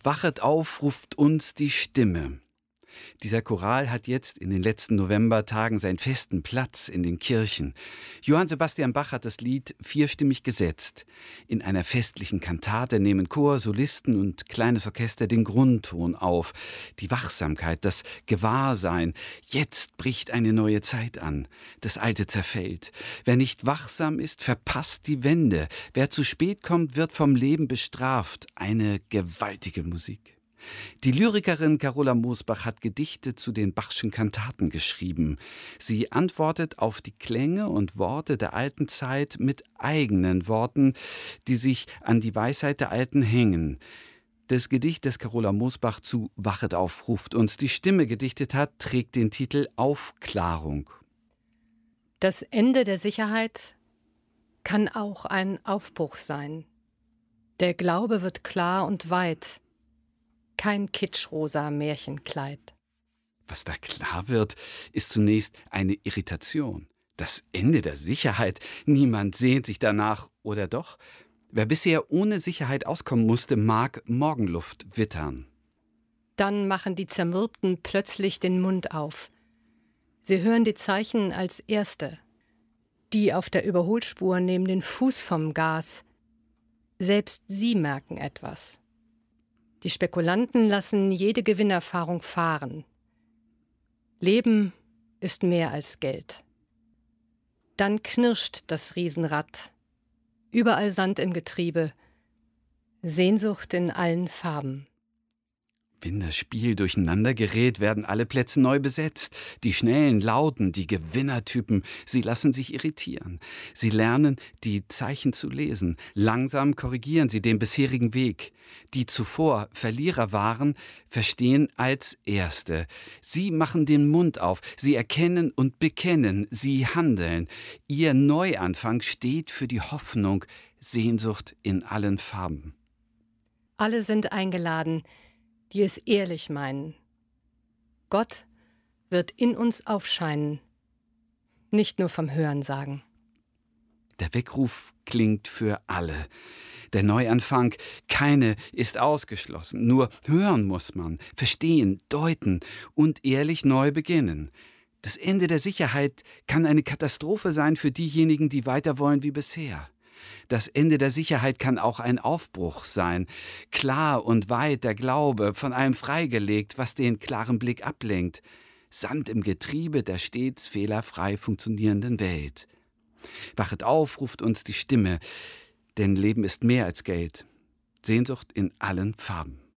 Wachet auf, ruft uns die Stimme. Dieser Choral hat jetzt in den letzten Novembertagen seinen festen Platz in den Kirchen. Johann Sebastian Bach hat das Lied vierstimmig gesetzt. In einer festlichen Kantate nehmen Chor, Solisten und kleines Orchester den Grundton auf. Die Wachsamkeit, das Gewahrsein. Jetzt bricht eine neue Zeit an. Das Alte zerfällt. Wer nicht wachsam ist, verpasst die Wende. Wer zu spät kommt, wird vom Leben bestraft. Eine gewaltige Musik. Die Lyrikerin Carola Mosbach hat Gedichte zu den Bachschen Kantaten geschrieben. Sie antwortet auf die Klänge und Worte der alten Zeit mit eigenen Worten, die sich an die Weisheit der Alten hängen. Das Gedicht, das Carola Mosbach zu Wachet auf, ruft uns die Stimme gedichtet hat, trägt den Titel Aufklärung. Das Ende der Sicherheit kann auch ein Aufbruch sein. Der Glaube wird klar und weit. Kein kitschrosa Märchenkleid. Was da klar wird, ist zunächst eine Irritation. Das Ende der Sicherheit. Niemand sehnt sich danach, oder doch? Wer bisher ohne Sicherheit auskommen musste, mag Morgenluft wittern. Dann machen die Zermürbten plötzlich den Mund auf. Sie hören die Zeichen als Erste. Die auf der Überholspur nehmen den Fuß vom Gas. Selbst sie merken etwas. Die Spekulanten lassen jede Gewinnerfahrung fahren. Leben ist mehr als Geld. Dann knirscht das Riesenrad. Überall Sand im Getriebe. Sehnsucht in allen Farben. Wenn das Spiel durcheinander gerät, werden alle Plätze neu besetzt. Die Schnellen, Lauten, die Gewinnertypen, sie lassen sich irritieren. Sie lernen, die Zeichen zu lesen. Langsam korrigieren sie den bisherigen Weg. Die zuvor Verlierer waren, verstehen als Erste. Sie machen den Mund auf. Sie erkennen und bekennen. Sie handeln. Ihr Neuanfang steht für die Hoffnung, Sehnsucht in allen Farben. Alle sind eingeladen, die es ehrlich meinen. Gott wird in uns aufscheinen, nicht nur vom Hörensagen. Der Weckruf klingt für alle. Der Neuanfang, keine ist ausgeschlossen. Nur hören muss man, verstehen, deuten und ehrlich neu beginnen. Das Ende der Sicherheit kann eine Katastrophe sein für diejenigen, die weiter wollen wie bisher. Das Ende der Sicherheit kann auch ein Aufbruch sein. Klar und weit der Glaube, von allem freigelegt, was den klaren Blick ablenkt. Sand im Getriebe der stets fehlerfrei funktionierenden Welt. Wachet auf, ruft uns die Stimme, denn Leben ist mehr als Geld. Sehnsucht in allen Farben.